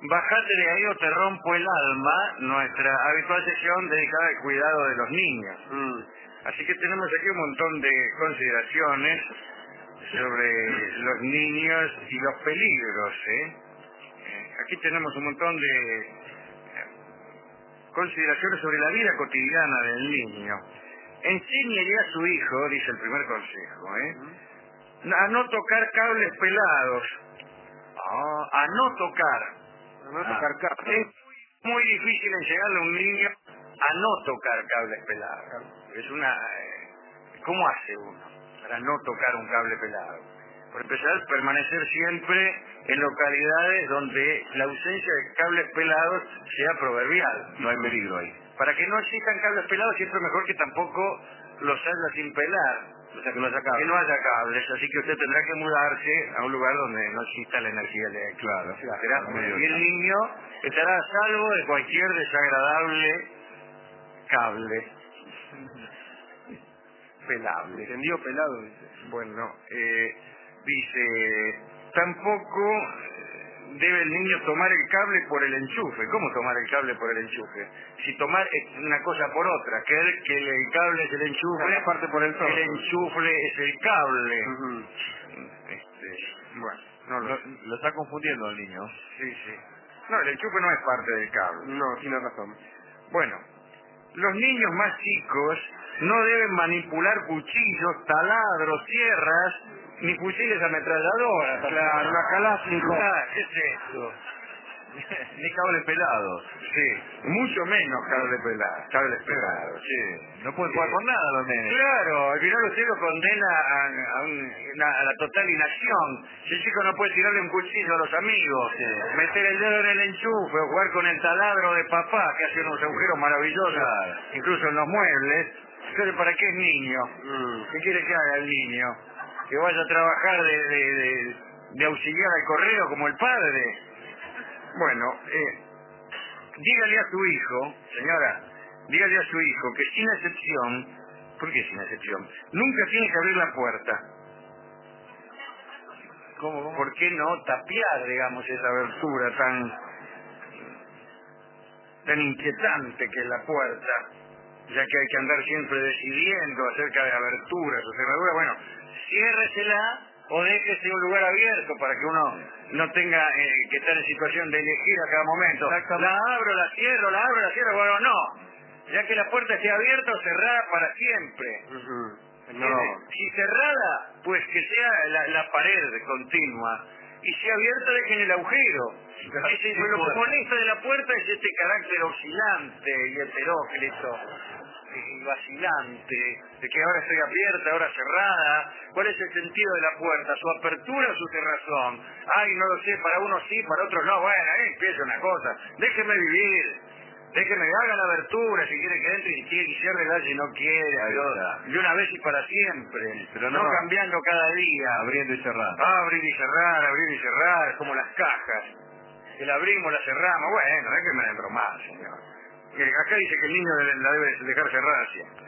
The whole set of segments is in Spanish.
Bajate de ahí o te rompo el alma, nuestra habitual sección dedicada al cuidado de los niños. Así que tenemos aquí un montón de consideraciones sobre los niños y los peligros. Aquí tenemos un montón de consideraciones sobre la vida cotidiana del niño. Enséñele a su hijo, dice el primer consejo, a no tocar cables pelados. A no tocar. Es muy difícil enseñarle a un niño a no tocar cables pelados. Es una... ¿Cómo hace uno para no tocar un cable pelado? Por empezar, permanecer siempre en localidades donde la ausencia de cables pelados sea proverbial. No hay peligro ahí. Para que no existan cables pelados siempre es mejor que tampoco los haya sin pelar. O sea, que no haya cables. Que no haya cables, así que usted tendrá que mudarse a un lugar donde no exista la energía eléctrica. Claro. Y el niño estará a salvo de cualquier desagradable cable. Pelable. ¿Entendió pelado? Dice. Bueno, dice, tampoco debe el niño tomar el cable por el enchufe. ¿Cómo tomar el cable por el enchufe? Si tomar una cosa por otra, creer que el cable es el enchufe, aparte por el enchufe es el cable. Bueno, lo está confundiendo el niño. Sí. No, el enchufe no es parte del cable. No, tiene razón. Bueno, los niños más chicos no deben manipular cuchillos, taladros, sierras, ni fusiles ametralladoras. Claro, una Kalashnikov. ¿Qué es eso? Ni cables pelados. Sí, mucho menos cables pelados. Sí. No pueden jugar con nada los nenes. Claro, al final usted lo condena a la total inacción. Si el chico no puede tirarle un cuchillo a los amigos, meter el dedo en el enchufe o jugar con el taladro de papá que hace unos agujeros maravillosos, incluso en los muebles, entonces ¿para qué es niño? ¿Qué quiere que haga el niño? ¿Que vaya a trabajar de auxiliar al correo como el padre? Bueno, dígale a su hijo, señora, dígale a su hijo que sin excepción, ¿por qué sin excepción? Nunca tiene que abrir la puerta. ¿Cómo? ¿Por qué no tapiar, digamos, esa abertura tan inquietante que es la puerta? Ya que hay que andar siempre decidiendo acerca de aberturas o cerraduras. Bueno, ciérresela o déjese un lugar abierto para que uno no tenga que estar en situación de elegir a cada momento. La abro, la cierro, bueno, no. Ya que la puerta esté abierta o cerrada para siempre. No. Si cerrada, pues que sea la pared continua. Y si abierta, dejen el agujero. Lo que molesta de la puerta es este carácter oscilante y heteróclito y vacilante, de que ahora estoy abierta, ahora cerrada. ¿Cuál es el sentido de la puerta? ¿Su apertura o su cerrazón? Ay, no lo sé, para unos sí, para otros no. Bueno, ahí empieza una cosa. Déjeme vivir. Déjeme, haga la abertura si quiere que entre y ciérrela si no quiere. De una vez y para siempre. Pero no cambiando cada día. Abriendo y cerrando. Abrir y cerrar, como las cajas. Que la abrimos, la cerramos. Bueno, déjeme de bromar, señor. Acá dice que el niño la debe dejar cerrada siempre.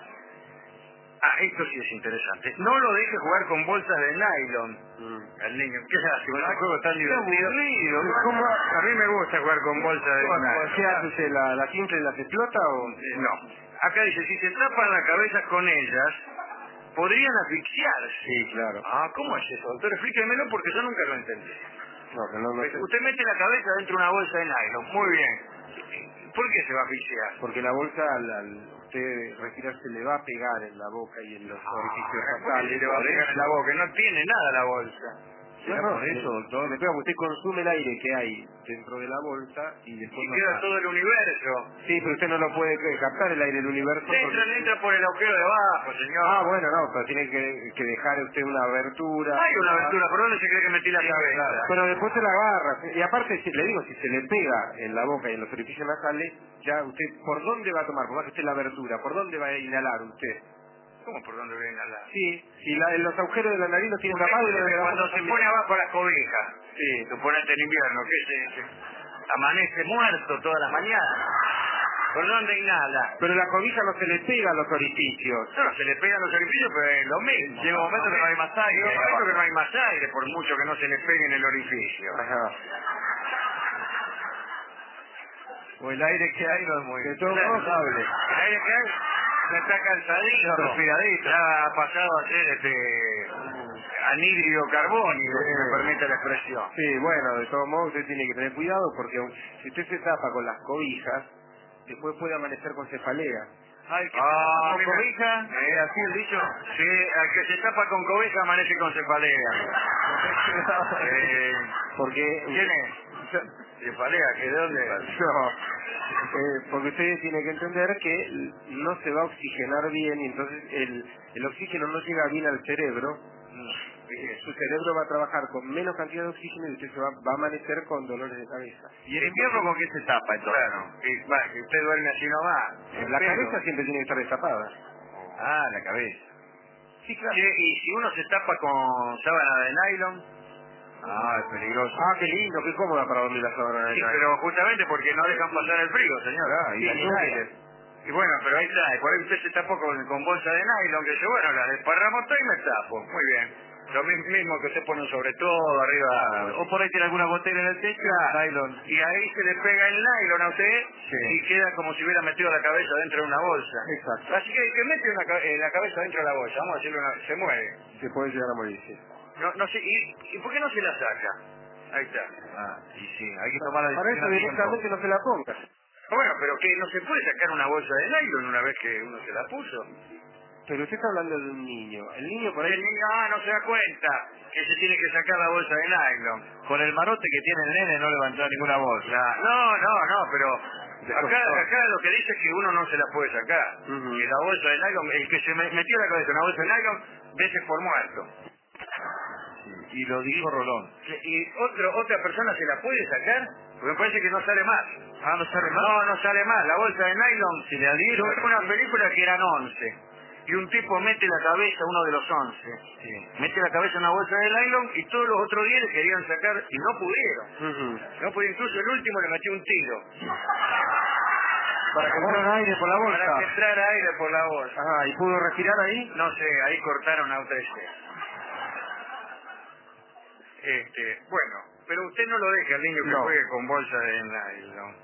Esto sí es interesante. No lo deje jugar con bolsas de nylon. Al niño. ¿Qué lástima? Ese juego tan divertido. ¿Cómo? A mí me gusta jugar con bolsas de nylon. ¿Qué hace usted? ¿La simple las explota o...? No. Acá dice, si se tapan la cabeza con ellas, podrían asfixiarse. Sí, claro. ¿Cómo es eso? Doctor, explíquemelo porque yo nunca lo entendí. No sé. Usted mete la cabeza dentro de una bolsa de nylon. Muy bien. ¿Por qué se va a asfixiar? Porque la bolsa al usted respirar se le va a pegar en la boca y en los orificios nasales. Le va a pegar en la boca, no tiene nada la bolsa. No, por eso, doctor. Le pega, usted consume el aire que hay dentro de la bolsa y después Y queda todo el universo. Sí, pero usted no lo puede captar el aire del universo. Le entra por el agujero de abajo, señor. Bueno, no, pero tiene que dejar usted una abertura. Hay una abertura, ¿por dónde se cree que metí la cabeza? Claro. Pero después se la agarra. Y aparte, le digo, si se le pega en la boca y en los orificios nasales, ya usted, ¿por dónde va a tomar? Por más que esté la abertura, ¿por dónde va a inhalar usted? ¿Cómo por dónde va a inhalar? Sí, si los agujeros de la nariz los tiene tapados... Cuando se pone abajo las cobijas, suponete en invierno, ¿qué amanece muerto todas las mañanas. ¿Por dónde inhala? Pero la cobija no se le pega a los orificios. No, se le pegan los orificios, pero es lo mismo. Llega un momento que no hay más aire. Llega un momento que no hay más aire, por mucho que no se le pegue en el orificio. O el aire que hay no es muy... De todos modos, el aire que hay no está cansadito, respiradito. Ya ha pasado a ser anhídrido carbónico, si me permite la expresión. sí, bueno, de todos modos usted tiene que tener cuidado porque si usted se tapa con las cobijas, después puede amanecer con cefalea. Ay, que se tapa con cobija, así el dicho. Sí, al que se tapa con cobija amanece con cefalea. Porque... ¿Quién es? ¿Cefalea? ¿Que de dónde? No, porque usted tiene que entender que no se va a oxigenar bien y entonces el oxígeno no llega bien al cerebro. Su cerebro va a trabajar con menos cantidad de oxígeno y usted va a amanecer con dolores de cabeza. ¿Y en invierno con qué se tapa entonces? Claro, que usted duerme así nomás. La cabeza siempre tiene que estar destapada. Ah, la cabeza. Sí, claro. Y si uno se tapa con sábana de nylon... Ah, es peligroso. Ah, qué lindo, qué cómoda para dormir la sábana de Sí, nylon. pero justamente porque no dejan pasar el frío, señor. Ah, y la lluvia. Y bueno, pero ahí está, por ahí usted se tapó con bolsa de nylon, que yo, bueno, la desparramos todo y me tapo. Muy bien. Lo mismo que usted pone sobre todo, arriba. O por ahí tiene alguna botella en el techo, nylon. Y ahí se le pega el nylon a usted y queda como si hubiera metido la cabeza dentro de una bolsa. Exacto. Así que mete la cabeza dentro de la bolsa, vamos a decirlo, se mueve. Se puede llegar a morir, sí. No sé, ¿y por qué no se la saca? Ahí está. Ah, y sí, hay que tomar la Para eso directamente no se la ponga. Bueno, pero que no se puede sacar una bolsa de nylon una vez que uno se la puso. Pero usted está hablando de un niño. El niño por ahí... El niño, no se da cuenta que se tiene que sacar la bolsa de nylon. Con el marote que tiene el nene no levantó ninguna bolsa. No, pero acá lo que dice es que uno no se la puede sacar. Que la bolsa de nylon, el que se metió la cabeza en una bolsa de nylon, vese por muerto. Y lo dijo Rolón. ¿Y otra persona se la puede sacar? Porque me parece que no sale más. Ah, ¿no sale más? No sale más. La bolsa de nylon, si le adhiero, es una película que eran 11. Y un tipo mete la cabeza, uno de los 11. Sí. Mete la cabeza en una bolsa de nylon y todos los otros 10 le querían sacar y no pudieron. No pudieron, incluso el último le metió un tiro. Para que entrara aire por la bolsa. Para que entrara aire por la bolsa. Ajá, ¿y pudo respirar ahí? No sé, ahí cortaron a otra bueno, pero usted no lo deje al niño que juegue con bolsa de nylon.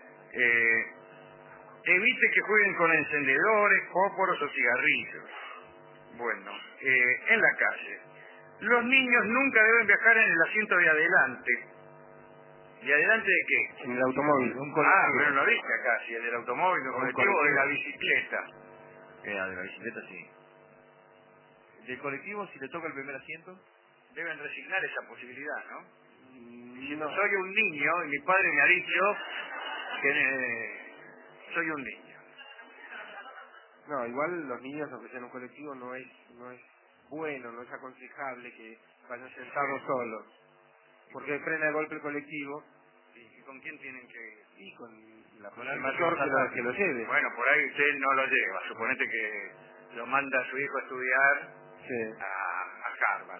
Evite que jueguen con encendedores, fósforos o cigarrillos. Bueno, en la calle. Los niños nunca deben viajar en el asiento de adelante. ¿De adelante de qué? En el automóvil. Pero no dice acá, si el del automóvil, del colectivo o de la bicicleta. De la bicicleta sí. ¿Del colectivo si le toca el primer asiento? Deben resignar esa posibilidad, ¿no? No. Soy un niño y mi padre me ha dicho que soy un niño. No, igual los niños, aunque sean un colectivo, no es bueno, no es aconsejable que vayan sentados solos. Porque frena de golpe el colectivo. ¿Y con quién tienen que ir? Y con la persona que lo lleve. Bueno, por ahí usted no lo lleva. Suponete que lo manda a su hijo a estudiar a Harvard.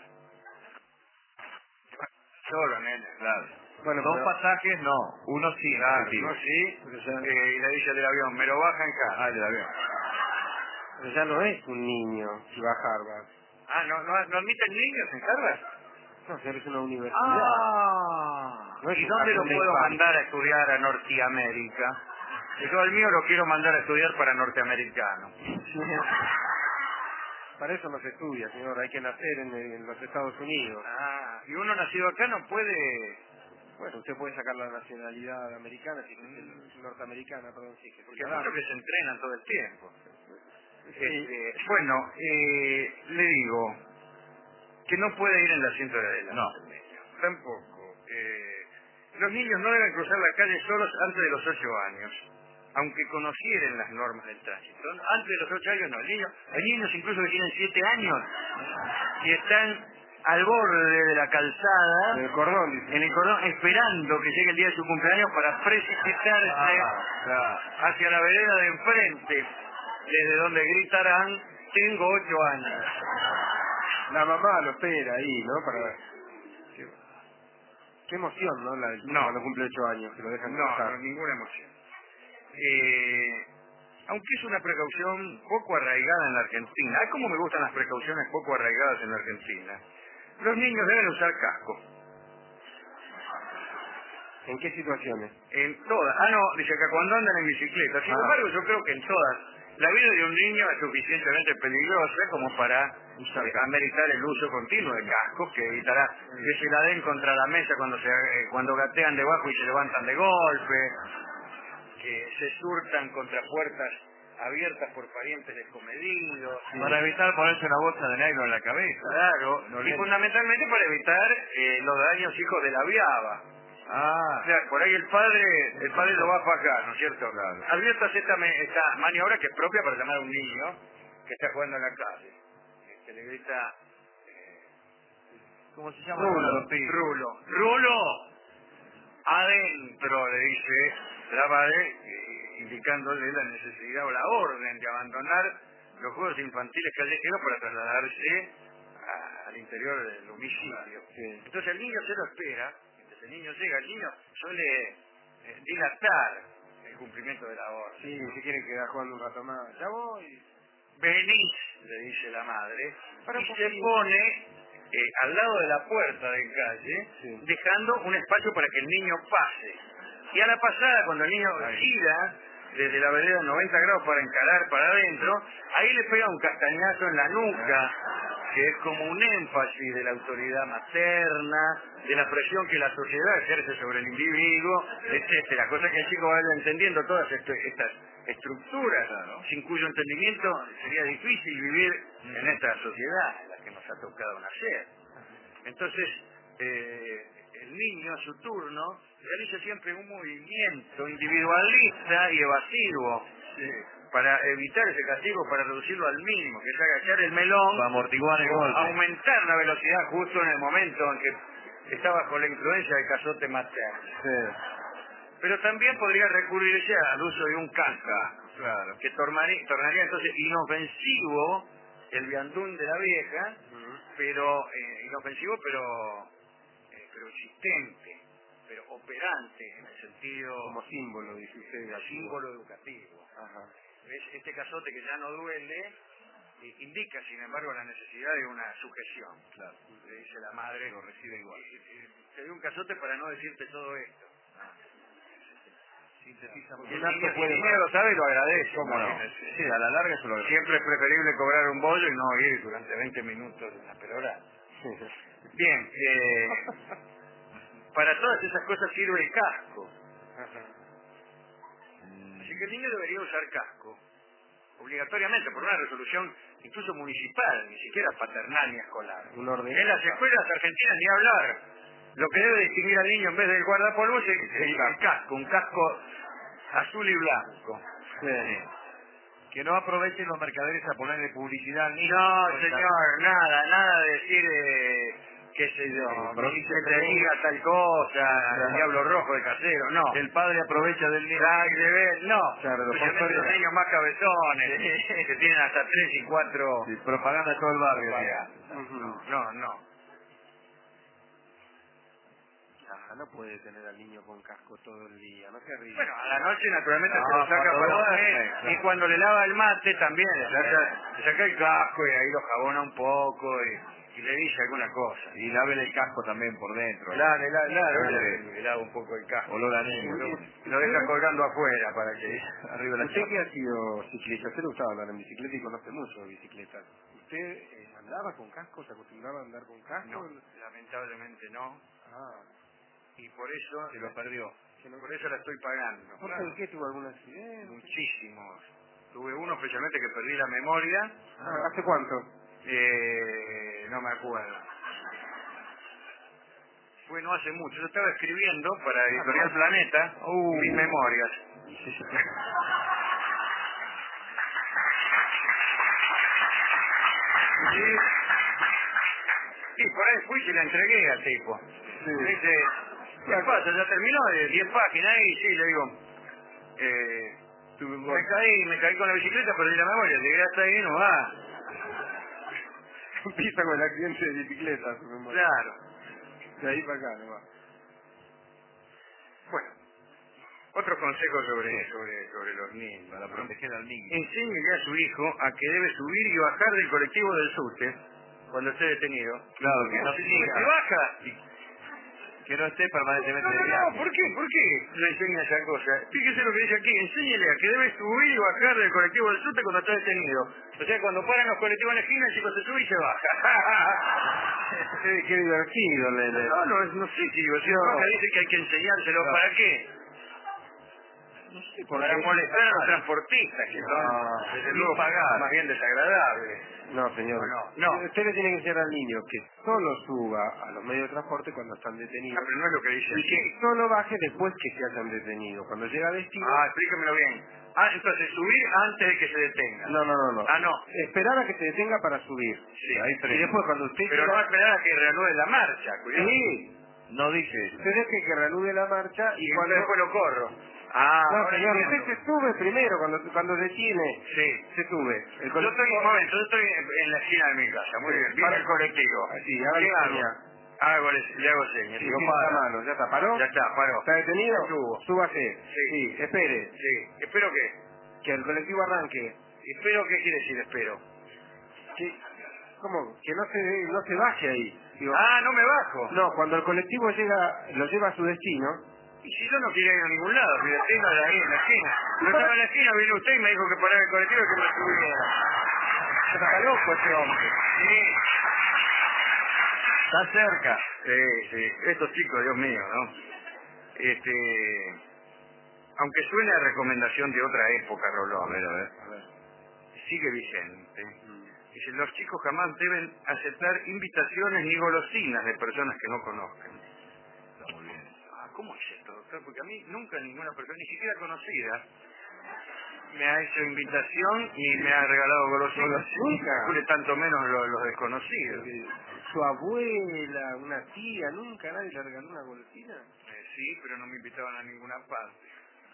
Solo, nene. Claro. Bueno, dos pasajes no, uno sí. Claro, uno sí, y le dice al del avión, me lo baja en casa. Ah, el del avión. Pero ya no es un niño si va a Harvard. ¿No admiten niños en Harvard? No, es una universidad. No es. ¿Y dónde lo puedo mandar a estudiar a Norteamérica? Yo al mío lo quiero mandar a estudiar para norteamericano. Para eso no se estudia, señor, hay que nacer en los Estados Unidos. Y uno nacido acá no puede... Bueno, usted puede sacar la nacionalidad americana, si es norteamericana, perdón, sí. Porque es lo que se entrenan todo el tiempo. Bueno, le digo que no puede ir en el asiento de adelante. No. Tampoco. Los niños no deben cruzar la calle solos antes de los 8 años, aunque conocieran las normas del tránsito. Antes de los 8 años no. Hay niños incluso que tienen 7 años y están al borde de la calzada, en el cordón, esperando que llegue el día de su cumpleaños para precipitarse hacia la vereda de enfrente, desde donde gritarán, tengo 8 años. La mamá lo espera ahí, ¿no? Qué emoción, ¿no? Cuando cumple 8 años, que lo dejan cruzar. No, ninguna emoción. Aunque es una precaución poco arraigada en la Argentina. ¿Cómo me gustan las precauciones poco arraigadas en la Argentina? Los niños deben usar casco. ¿En qué situaciones? En todas. Ah, no, dice que cuando andan en bicicleta. Sin embargo, yo creo que en todas. La vida de un niño es suficientemente peligrosa como para ameritar el uso continuo de cascos, que evitará que se la den contra la mesa cuando gatean debajo y se levantan de golpe, que se surtan contra puertas abiertas por parientes descomedidos. Para evitar ponerse una bolsa de nylon en la cabeza. Claro, y fundamentalmente para evitar los daños hijos de la viaba. Ah, O sea, por ahí el padre lo va a fajar, ¿no es cierto? Claro. Adviertas esta maniobra que es propia para llamar a un niño que está jugando en la calle. Que le grita... ¿cómo se llama? Rulo. ¡Rulo! Adentro, le dice la madre, indicándole la necesidad o la orden de abandonar los juegos infantiles callejeros para trasladarse al interior del domicilio. Sí. Entonces el niño se lo espera. El niño llega, el niño suele dilatar el cumplimiento de la orden. Sí, si quiere quedar jugando un rato más. Ya voy. Venís, le dice la madre, Para y un se poquito. pone al lado de la puerta de calle, Sí. dejando un espacio para que el niño pase. Y a la pasada, cuando el niño gira desde la vereda 90 grados para encarar para adentro, ahí le pega un castañazo en la nuca, que es como un énfasis de la autoridad materna, de la presión que la sociedad ejerce sobre el individuo, etcétera. Cosa que el chico vaya entendiendo todas estas estructuras, sin cuyo entendimiento sería difícil vivir en esta sociedad en la que nos ha tocado nacer. Entonces, el niño a su turno realiza siempre un movimiento individualista y evasivo para evitar ese castigo, para reducirlo al mínimo, que es agachar el melón, para amortiguar el golpe. aumentar la velocidad justo en el momento en que está bajo la influencia del cazote materno. Sí. Pero también podría recurrirse al uso de un casca, Claro. que tornaría entonces inofensivo el viandún de la vieja, pero inofensivo pero existente, pero operante en el sentido Como símbolo, dice usted. símbolo educativo. Ajá. ¿Ves? Este cazote que ya no duele indica, sin embargo, la necesidad de una sujeción. Claro. Le dice la madre, Lo recibe igual. te doy un cazote para no decirte todo esto. Sintetiza Y mucho. el niño lo sabe y lo agradece. ¿Cómo no? Imagínese. Sí, a la larga eso lo agradece. Siempre es preferible cobrar un bollo y no ir durante 20 minutos de una perorata. Bien, para todas esas cosas sirve el casco. Así que el niño debería usar casco, obligatoriamente, por una resolución incluso municipal, ni siquiera paternal ni escolar. Un orden. En las escuelas argentinas ni hablar. Lo que debe distinguir al niño en vez del guardapolvo es el casco, un casco azul y blanco. Sí. Que no aprovechen los mercaderes a ponerle publicidad al niño. No, señor, nada de decir, qué sé yo, pero que te diga tal cosa, el diablo rojo de casero, no. El padre aprovecha del niño. No, Claro, lo especialmente los niños más cabezones, que tienen hasta 3 y 4. Sí, propaganda de todo el barrio. No. No puede tener al niño con casco todo el día, no se ríe. Bueno, a la noche naturalmente se No, lo saca cuando para duerme, comer, claro. y cuando le lava el mate también le saca el casco y ahí lo jabona un poco y le dice alguna cosa. Y lávele el casco también por dentro. Claro, le lava un poco el casco. Olor a niño. Y lo deja colgando afuera para que Arriba de la Usted chapa. que ha sido ciclista, usted le gustaba andar en bicicleta y conoce mucho de bicicleta. ¿Usted andaba con casco? ¿Se acostumbraba a andar con casco? No, lamentablemente no, Ah, y por eso Se lo perdió. por eso la estoy pagando. ¿por qué tuvo algún accidente? Muchísimos. Tuve uno especialmente que perdí la memoria, ¿Hace cuánto? no me acuerdo. Fue no hace mucho. Yo estaba escribiendo para Editorial Planeta mis memorias. Y por ahí fui y se la entregué al tipo. Me dice, ¿qué pasa? ¿Ya terminó de 10 páginas? Y sí, le digo, me caí con la bicicleta, perdí la memoria, llegué hasta ahí, no va. Empieza con el accidente de bicicleta, su memoria. Claro. De ahí para acá, no va. Bueno, otro consejo sobre los niños. Para proteger al niño. Enséñele a su hijo a que debe subir y bajar del colectivo del subte cuando esté detenido. Claro, que no se Si diga. baja, Que no esté permanentemente de No, viaje. ¿por qué? ¿Por qué le enseña esa cosa? Fíjese lo que dice aquí, enséñele a que debe subir y bajar del colectivo del subte cuando está detenido. O sea, cuando paran los colectivos en la esquina, el chico se sube y se baja. Qué divertido. No sé si diversión. Dice que hay que enseñárselo. No. ¿Para qué? No sé, Para molestar a los transportistas, que son, desde luego, pagar. más bien desagradables. No, señor. No. Usted le tiene que enseñar al niño que solo suba a los medios de transporte cuando están Ah, detenidos pero no es lo que dice y aquí. que solo baje después que se hayan detenido. Cuando llega a destino... Explíquemelo bien. Entonces, subir antes de que se detenga. No. No. Esperar a que se detenga para subir. Sí. Ahí Y frena. después cuando usted Pero llega... no esperar a que reanude la marcha, cuidado. Sí, No dice eso. usted deje que reanude la marcha Y y cuando... después lo corro. No, Ahora señor, entiendo. usted se sube primero, cuando detiene, Sí. se sube. El Yo estoy, un momento, yo estoy en la esquina de mi casa, muy Sí. bien. Viene el colectivo. Sí, hágale ¿Qué hago? señal. Le hago señas. Sí, Digo, tiene la para. mano, ya está, ¿paró? Ya está, paró. ¿Está detenido? Subo. Súbase. Sí. Espere. Sí. ¿Espero qué? Que el colectivo arranque. ¿Espero qué quiere decir espero? Que, ¿Cómo? Que no se baje ahí. Digo, No me bajo. no, cuando el colectivo lo lleva a su destino, Y si yo no quiero ir a ningún lado, mi destino era ahí en la esquina. Yo estaba en la esquina, vino usted y me dijo que parara el colectivo y que me subiera. Está loco ese hombre. Sí. Está cerca. Sí. Estos chicos, Dios mío, ¿no? Aunque suene a recomendación de otra época, Rolón, A ver. sigue vigente. Dice, los chicos jamás deben aceptar invitaciones ni golosinas de personas que no conozcan. Está muy bien. ¿Cómo es esto, doctor? Porque a mí nunca ninguna persona, ni siquiera conocida, me ha hecho invitación ni me ha regalado golosinas. Nunca. Tanto menos los desconocidos. Su abuela, una tía, nunca nadie le regaló una golosina. Sí, pero no me invitaban a ninguna parte.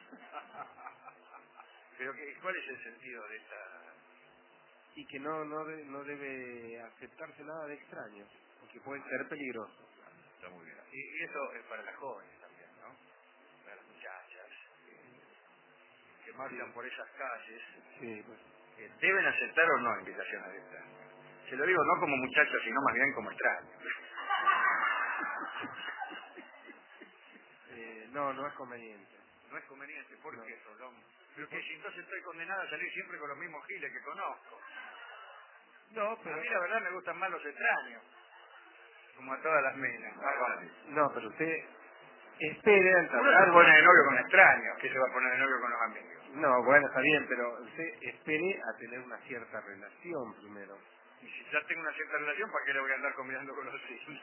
Pero ¿cuál es el sentido de esta...? Y que no debe aceptarse nada de extraño, porque puede ser peligroso. Está muy bien. Y eso es para las jóvenes también, ¿no? Para las muchachas que marchan por esas calles. Sí, pues. ¿Deben aceptar o no invitaciones de estas? Se lo digo no como muchachos, sino más bien como extraños. No es conveniente. No es conveniente, ¿por No. qué, Rolón? Pero que si entonces estoy condenado a salir siempre con los mismos giles que conozco. No, A mí la verdad me gustan más los extraños, como a todas las minas. No, pero usted espere al Uno se pone de novio con extraños, ¿qué se va a poner de novio con los amigos? No, bueno, está bien, pero usted espere a tener una cierta relación primero. Y si ya tengo una cierta relación, ¿para qué le voy a andar combinando con los hijos?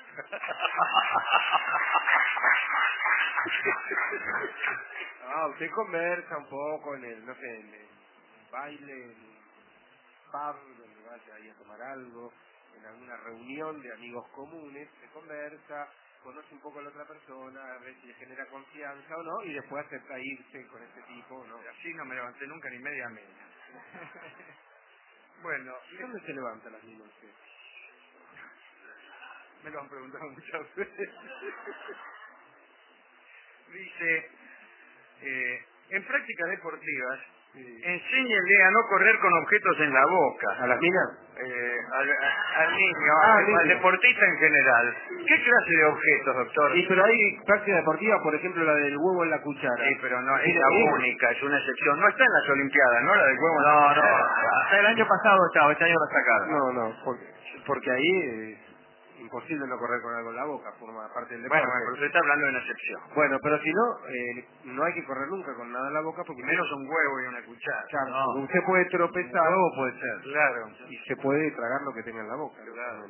Usted conversa un poco en el baile, en el pub, donde vaya ahí a tomar algo, en alguna reunión de amigos comunes, se conversa, conoce un poco a la otra persona, a ver si le genera confianza o no, y después acepta irse con este tipo, ¿no? Así no me levanté nunca ni media media. Bueno, ¿Dónde se levanta las niñas usted? me lo han preguntado muchas veces. Dice, en prácticas deportivas, enséñele a no correr con objetos en la boca. ¿A las minas? Al niño, al niño. deportista en general. ¿Qué clase de objetos, doctor? Sí, pero hay práctica deportiva, por ejemplo, la del huevo en la cuchara. Sí, pero no es Sí, la sí. única, es una excepción. No está en las Olimpiadas, ¿no? La del huevo. No. Hasta el año pasado estaba, este año la sacaron. No, porque ahí es imposible no correr con algo en la boca, forma parte del deporte. Bueno, pero usted está hablando de una excepción. Bueno, pero si no, no hay que correr nunca con nada en la boca porque... Y menos un huevo y una cuchara. Claro, No. porque usted puede tropezar Un huevo puede ser. Claro. y se puede tragar lo que tenga en la boca. Claro.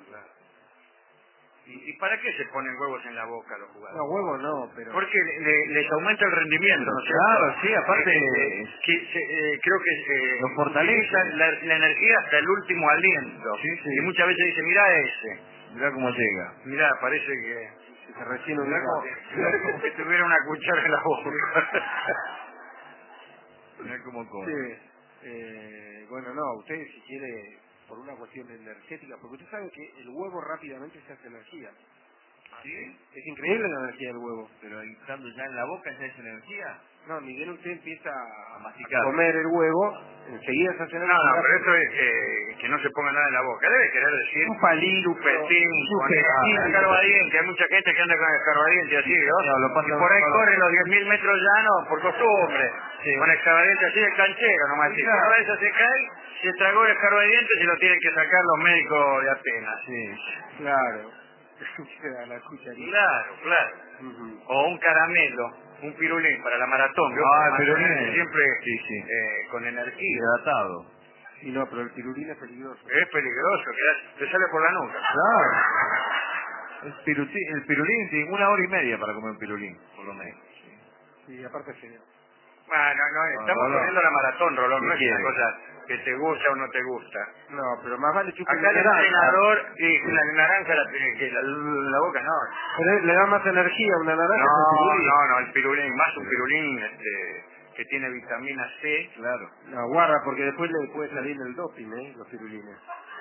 ¿Y para qué se ponen huevos en la boca los jugadores? No, huevo no, pero... Porque les aumenta el rendimiento, ¿no es cierto? Claro, sí, aparte... Creo que Lo fortalece. utilizan la energía hasta el último aliento. Sí. Y muchas veces dice, mirá ese. Mirá cómo llega. Mirá, parece que... Se rellena un Mirá como que tuviera una cuchara en la boca. Mirá cómo come. Sí. Bueno, no, usted si quiere, por una cuestión energética, porque usted sabe que el huevo rápidamente se hace energía. ¿Sí? Es increíble la energía del huevo. Pero estando ya en la boca ya es energía. No, ni bien usted empieza A a masticar. comer el huevo, enseguida se hace No, pero esto es que no se ponga nada en la boca. Debe querer decir un palito, chupetín, con escarbadiente. Hay mucha gente que anda con escarbadiente así, ¿no? No, lo pasa Y por ahí por- corre los 10.000 metros llanos por costumbre. Sí. Con escarbadiente así de canchero nomás. Si una vez se cae, se tragó el escarbadiente y lo tienen que sacar los médicos de Atenas. Sí. Claro. A la cucharita. Claro, claro. Ujú. O un caramelo, un pirulín para la maratón. ¿Vio? Ah, Para el pirulín. mantenerse siempre Sí, sí. con energía. Hidratado. Sí, no, pero el pirulín es peligroso. Es peligroso, que te sale por la nuca. Claro. El pirulín tiene 1 hora y media para comer un pirulín, por lo menos. Sí, aparte es feo. Bueno, no, estamos Rolón. corriendo la maratón, Rolón, no ¿Qué es una quiere? cosa que te gusta o no te gusta. No, pero más vale chupar Acá el entrenador, y la naranja, la boca no. Pero le da más energía a una naranja que un pirulín. No, el pirulín, más un pirulín que tiene vitamina C. Claro. No, guarda, porque después le puede salir el doping, los pirulines.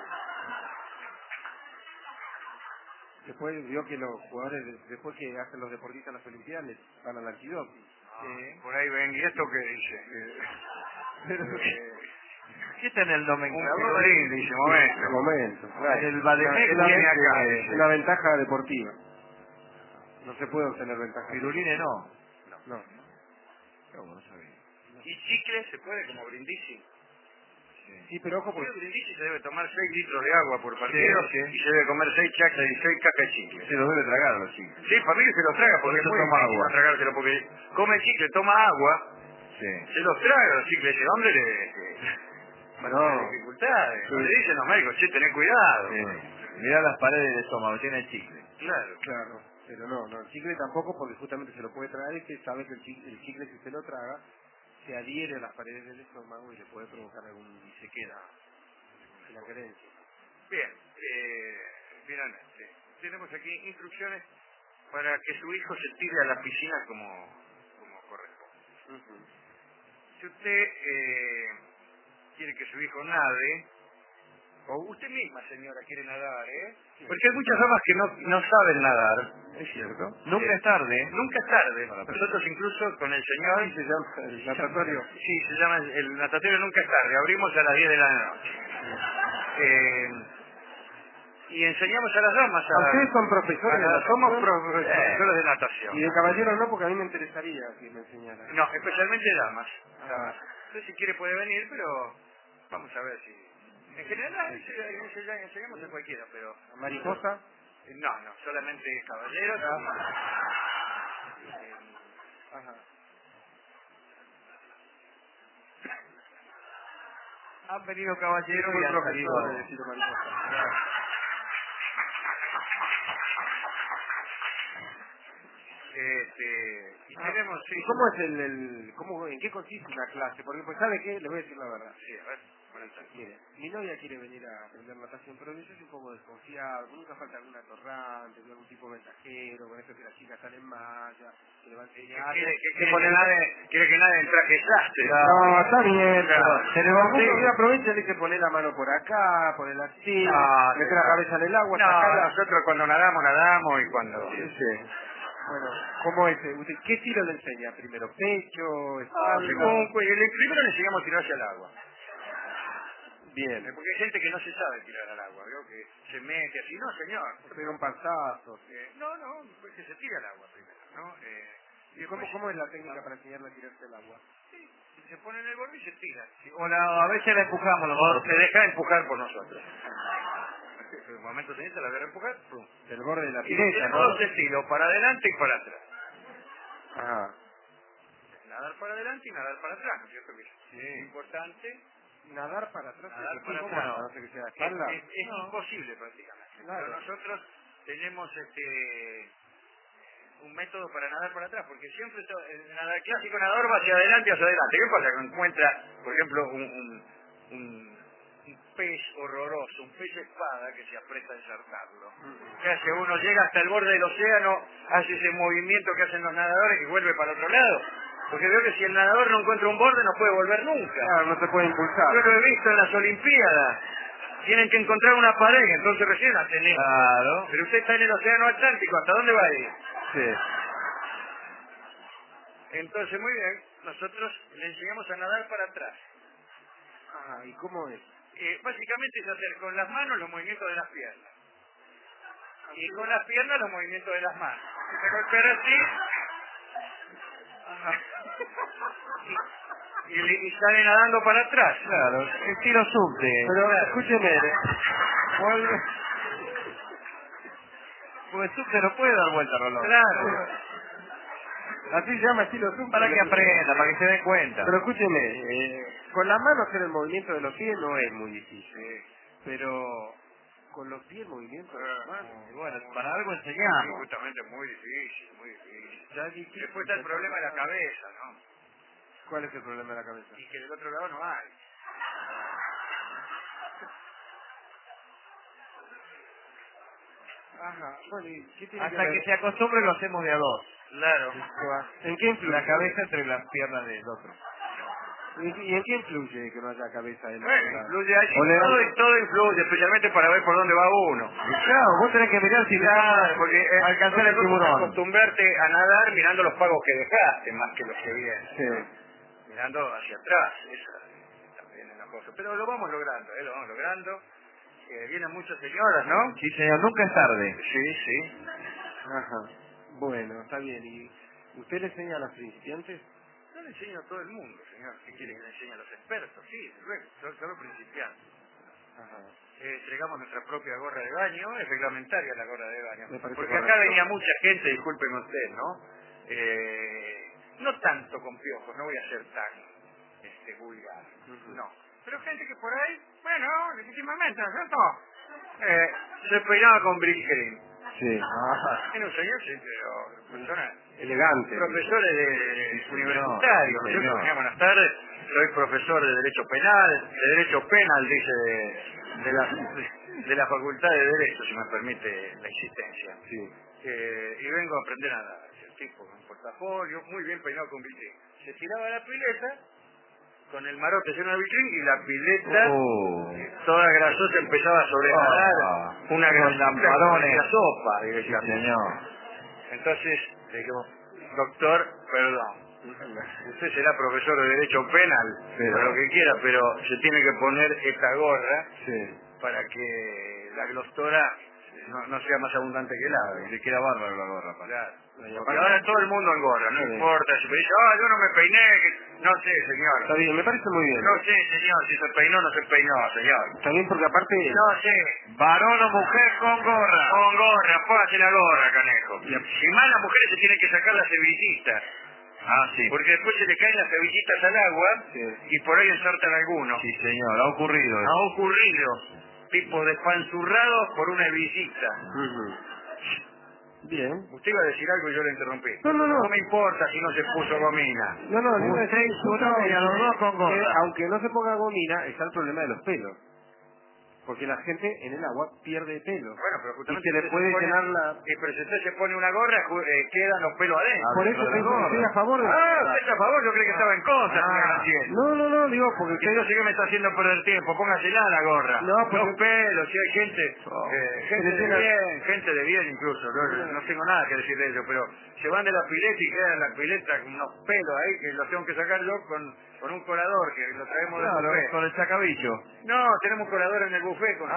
Después vio que los jugadores, después que hacen los deportistas en las Olimpiadas, les van al antidoping. Por ahí ven, ¿y esto qué dice? ¿Qué está en el Un nomenclador? pirulín, dice, momento. Un momento. En el Bademec Es la- viene acá. es una ventaja deportiva. No se puede obtener ventaja. Pirulines no. No. ¿Cómo no sabía? ¿Y chicle se puede como brindisi? Sí, pero ojo, Porque porque el brindisi se debe tomar 6 litros de agua por partido Sí. y se debe comer 6 chacas y 6 cajas de chicle. Se los debe tragar a los chicos. Sí, para mí que se los traga, porque Por eso es muy toma difícil agua. no tragárselo, porque come chicle, toma agua, Sí. se los traga los chicles, ese hombre va a tener dificultades. No le dicen los médicos, che, tenés cuidado. Sí. Mirá las paredes del estómago, tiene chicle. Claro. claro, pero no, el chicle tampoco, porque justamente se lo puede tragar y se sabe que el chicle si se lo traga, se adhiere a las paredes del estómago y le puede provocar y se queda en la carencia. Bien, finalmente, tenemos aquí instrucciones para que su hijo se tire a la piscina como corresponde. Si usted quiere que su hijo nade, o usted misma, señora, quiere nadar, porque hay muchas damas que no saben nadar. Es cierto. Nunca es tarde. Nunca es tarde. Nosotros incluso con el señor... ¿Cómo se llama el natatorio? Sí, se llama el natatorio Nunca es tarde. Abrimos a las 10 de la noche. Y enseñamos a las damas a... ¿Ustedes son profesores de natación? Somos profesores de natación. Y de caballeros no, porque a mí me interesaría que me enseñaran. No, especialmente damas. Ah. No sé si quiere puede venir, pero vamos a ver si... En general enseñamos a cualquiera, pero... ¿Mariposa? No, solamente caballeros. Ajá. Han venido caballeros Fue y han profesor de salido... tiro mariposa. Y tenemos... Sí, ¿Y cómo es en qué consiste una clase? Porque pues sabe qué, le voy a decir la verdad. Sí, a ver, buenas tardes. Mire, mi novia quiere venir a aprender natación, pero yo soy un poco desconfiado, nunca falta algún atorrante, algún tipo ventajero, con eso que las chicas salen malla, que le va a enseñar. Quiere que nadie en traje sastre. No, está bien, Claro. pero se le va a aprovecha, le dice poner la mano por acá, poner así, No, meter la cabeza en el agua, No, sacarla. nosotros cuando nadamos y cuando... Sí. Bueno, ¿cómo es? ¿Qué tiro le enseña primero? ¿Pecho? ¿Espalda? Primero le enseñamos a tirarse al agua. Bien. Porque hay gente que no se sabe tirar al agua, ¿vio? Que se mete así. No, señor. Se pega un panzazo. No, pues que se tire al agua primero, ¿no? ¿Y cómo es la técnica para enseñarle a tirarse al agua? Se pone en el borde y se tira. A veces la empujamos O nosotros. se deja empujar por nosotros. En un momento siguiente la voy a empujar, ¡pum! Del borde de la Y pileta, tenemos ¿no? dos estilos, para adelante y para atrás. Ajá. Nadar para adelante y nadar para atrás, ¿no es cierto? Que es importante. Nadar para atrás. Nadar para ¿Cómo? atrás. No sé que sea espalda. Es imposible prácticamente. Claro. Pero nosotros tenemos un método para nadar para atrás, porque siempre el clásico nadador va hacia adelante y hacia adelante. ¿Qué pasa? Que encuentra, por ejemplo, un pez horroroso, un pez espada que se aprieta a ensartarlo. ¿Qué hace? Uno llega hasta el borde del océano, hace ese movimiento que hacen los nadadores y vuelve para el otro lado. Porque veo que si el nadador no encuentra un borde no puede volver nunca. Claro, no se puede impulsar. Yo lo he visto en las Olimpiadas. Tienen que encontrar una pared, entonces recién hacen eso. Claro. Pero usted está en el océano Atlántico, ¿hasta dónde va a ir? Sí. Entonces, muy bien, nosotros le enseñamos a nadar para atrás. Ajá, ¿y cómo es? Básicamente es hacer con las manos los movimientos de las piernas. Y con las piernas los movimientos de las manos. Se golpear así. Ajá. Y sale nadando para atrás. Claro, estilo subte. Pero Claro. escúcheme, Pues subte no puede dar vuelta, Rolón. Claro. así se llama estilo zoom. Para que aprenda, para que se den cuenta. Pero escúcheme, con la mano hacer el movimiento de los pies no es muy difícil. Pero con los pies el movimiento de las manos. Y bueno, para algo enseñamos. Justamente muy difícil, muy difícil. Ya es difícil. Después está el problema de la cabeza, ¿no? ¿Cuál es el problema de la cabeza? Y que del otro lado no hay. Ajá, bueno, ¿y qué tiene Hasta ver? que se acostumbre lo hacemos de a dos. Claro. ¿En qué influye? La cabeza entre las piernas del otro. ¿Y en qué influye que no haya cabeza en Bueno, influye allí, O le dan- todo influye, especialmente para ver por dónde va uno. Claro, vos tenés que mirar si te Claro, porque alcanzar el otra cosa es tiburón. acostumbrarte a nadar mirando los pagos que dejaste, más que los que vienen. Sí. Mirando hacia atrás, esa también es una cosa. Pero lo vamos logrando, lo vamos logrando. Vienen muchas señoras, ¿no? Sí, señor, nunca es tarde. Sí, sí. Ajá. Bueno, está bien. ¿Y usted le enseña a las principiantes? Yo le enseño a todo el mundo, señor. ¿Qué quiere que le enseñe a los expertos? Sí, desde luego, solo principiantes. Ajá. Entregamos nuestra propia gorra de baño, es reglamentaria la gorra de baño. Me parece Porque acá correcto. venía mucha gente, discúlpeme usted, ¿no? No tanto con piojos, no voy a ser tan vulgar, Ujú. no. Pero gente que por ahí, bueno, legítimamente, ¿no es cierto? Se peinaba con Brilkerin. Sí. Ajá. Era un señor, sí, pero persona, Elegante. profesores de universitarios, sí, ¿no? señor. Venía, buenas tardes, soy profesor de Derecho Penal, de Derecho Penal, dice, de la Facultad de Derecho, si me permite la insistencia. Sí. Y vengo a aprender a nadar. El tipo con un portafolio, muy bien peinado con Brilkerin. Se tiraba a la pileta, con el marote lleno de Brilkerin, y la pileta, toda grasosa, empezaba a sobrenadar una con gran lamparones. la sopa, Sí, directamente. señor. Entonces, le dijimos, doctor, perdón, usted será profesor de Derecho Penal, Sí. o lo que quiera, pero se tiene que poner esta gorra Sí. para que la glostora no sea más abundante que el ave. Le queda bárbaro la gorra, pa. Claro. Porque Porque ahora todo el mundo en gorra, no Sí. importa. Si me dice, yo no me peiné, no sé, señor. Está bien, me parece muy bien. No sé, señor, si se peinó o no se peinó, señor. Está bien porque aparte... No sé. Varón o mujer con gorra. Con gorra, póngase la gorra, canejo. Si más las mujeres se tienen que sacar las cebillitas. Ah, sí. Porque después se le caen las cebillitas al agua Sí. y por ahí ensartan algunos. Sí, señor, ha ocurrido. Ha ocurrido. Tipo despanzurrados por una hebillita. Ujú. Bien. Usted iba a decir algo y yo le interrumpí. No, no, no. No me importa si no se puso gomina. No, no, le iba a Usted decir y su novia, justamente los dos con gorra. que aunque no se ponga gomina, está el problema de los pelos. Porque la gente en el agua pierde pelo. Bueno, pero Y justamente se le usted puede pone- llenar la... pero si usted se pone una gorra, quedan los pelos adentro. Por de eso la estoy gorra. a favor de... Usted está a favor, yo creí que estaba en contra, señor Maciel. No, digo porque Y usted... entonces, ¿qué me está haciendo perder tiempo? Póngasela la gorra. No, porque- Los pelos, si hay gente, gente Se le de llena- bien, gente de bien incluso. No tengo nada que decir de ello, pero se van de la pileta y quedan en la pileta con unos pelos ahí que los tengo que sacar yo con un colador que lo traemos del Claro, buffet. con el sacabillo. No, tenemos colador en el buffet con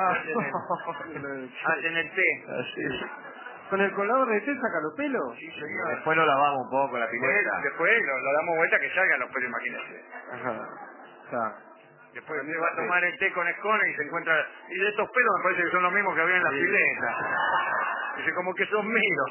hacen el té. ¿Con el colador de té saca los pelos? Sí, señor. Después lo lavamos un poco la pileta. Después lo damos vuelta que salgan los pelos, imagínese. Ajá. Está. Después usted va a tomar el té con escones y se encuentra... Y de estos pelos me parece que son los mismos que había en la pileta. Dice, como que son míos.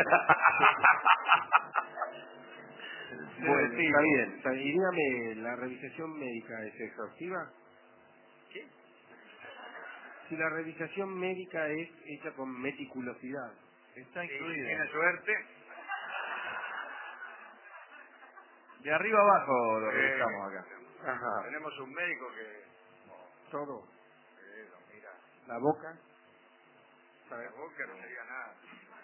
Bueno, está bien. Está bien. Y dígame, ¿la revisación médica es exhaustiva? ¿Qué? Si la revisación médica es hecha con meticulosidad. Está Si incluido. tiene suerte. De arriba abajo lo revisamos acá. Ajá. Tenemos un médico que... Todo. lo mira. La boca. La boca no sería nada.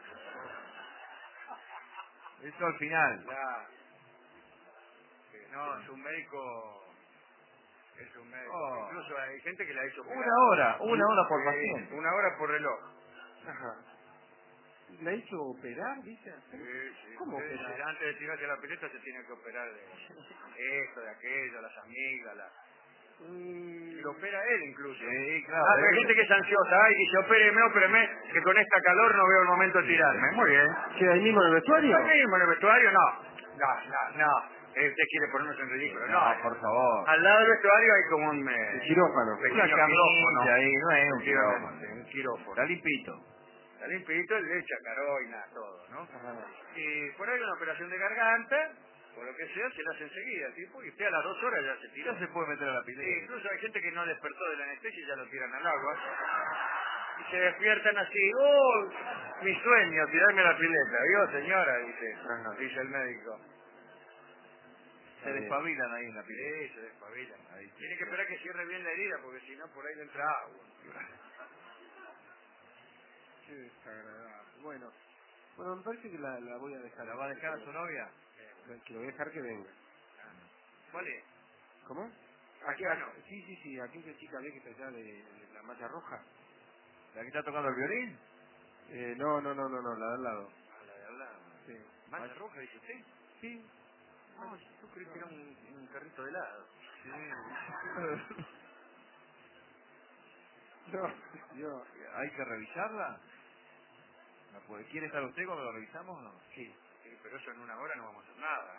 Eso al final. No, es un médico Es un médico. Oh. Incluso hay gente que le ha hecho operar. Una hora por paciente. 1 hora por reloj. Ajá. ¿La hizo operar, dice? Sí, sí. ¿Cómo Sí, operar? sí, antes de tirarse a la pileta se tiene que operar de esto, de aquello, las amígdalas. Y lo opera él incluso. Sí, claro. Pero hay gente que es ansiosa, ay, dice, ópereme, que con esta calor no veo el momento de tirarme. Muy bien. ¿Queda ahí mismo en el vestuario? ¿Ahí mismo en el vestuario? No. Usted quiere ponernos en ridículo. No, por favor. Al lado del vestuario hay como un Quirófano. pequeño Una camilla quirófano. ahí, no es un Efectivamente, quirófano. un quirófano. Está limpito. Está limpito, le echa caroina, todo, ¿no? Ajá. Y por ahí una operación de garganta, o lo que sea, se la hace enseguida, tipo, y usted a las 2 horas ya se tira. Ya se puede meter a la Sí, pileta. incluso hay gente que no despertó de la anestesia y ya lo tiran al agua. Y se despiertan así, ¡oh! Mi sueño, tirarme a la pileta. ¿Vio, señora? Dice el médico. Se despabilan ahí en la pileta. Sí, se despabilan. Ahí. Tiene que esperar que cierre bien la herida, porque si no, por ahí le entra agua. Qué desagradable. Bueno, me parece que la voy a dejar. ¿La va a dejar a su novia? Que lo voy a dejar que venga. ¿Cuál es? ¿Cómo? Aquí, Sí, aquí que chica ve que está allá de la malla roja. ¿La que está tocando el violín? No, la de al lado. A la de al lado. Sí. ¿Malla roja, dice usted? Sí. No, yo creí que era un carrito de helado. No, yo... ¿Hay que revisarla? ¿Quiere estar usted cuando lo revisamos o no? Sí, pero eso en 1 hora no vamos a hacer nada.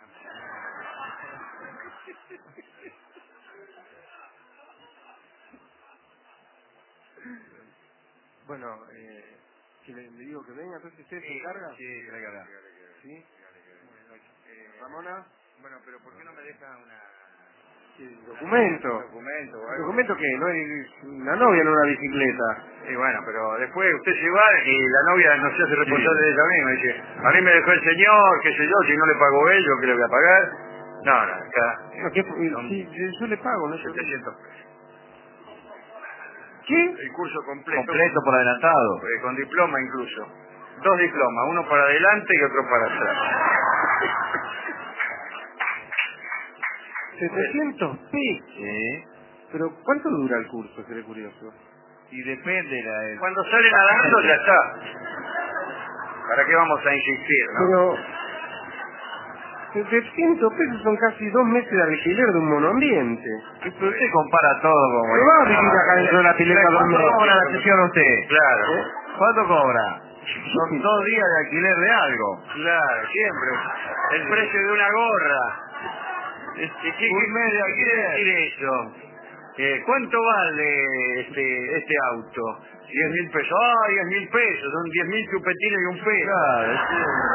Bueno, que le digo que venga, entonces usted se encarga. Sí, tráigala. ¿Sí? Ramona. Bueno, pero ¿por qué no me deja Documento. un documento o algo? ¿Documento que no es una novia en una bicicleta? Y bueno, pero después usted se va y la novia no se hace responsable de ella misma. Dice, a mí me dejó el señor, qué sé yo, si no le pago ello, ¿qué le voy a pagar? No, acá No, yo le pago, ¿no? 700 pesos. ¿Qué? El curso completo. Completo por adelantado. Con diploma incluso. 2 diplomas, uno para adelante y otro para atrás. 700 pesos. Sí. Pero ¿cuánto dura el curso? Seré curioso. Y depende la... Cuando sale nadando ya está. ¿Para qué vamos a insistir, no? Pero 700 pesos son casi 2 meses de alquiler de un monoambiente. Pero usted compara todo como... ¿Pero va a vivir acá dentro de la pileta 2 ¿Cuánto meses? cobra la sesión usted? Claro. ¿Cuánto cobra? Son 2 días de alquiler de algo. Claro, siempre. El precio de una gorra. Un mes de ¿Qué quiere alquiler. decir eso? ¿Cuánto vale este auto? 10.000 pesos. ¡Ah, 10.000 pesos! Son 10.000 chupetines y un peso. Claro,